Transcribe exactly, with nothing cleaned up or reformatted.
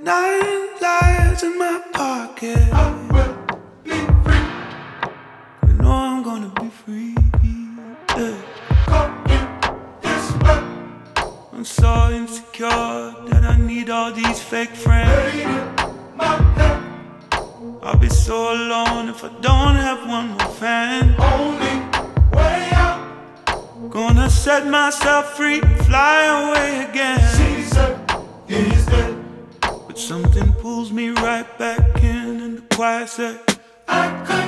Nine lives in my pocket. I will be free. You know I'm gonna be free. Yeah. Caught in this web. I'm so insecure that I need all these fake friends. Buried in my head. I'll be so alone if I don't have one more fan. Only way out. Gonna set myself free, fly away again. Caesar is dead. But something pulls me right back in, and the quiet said, I could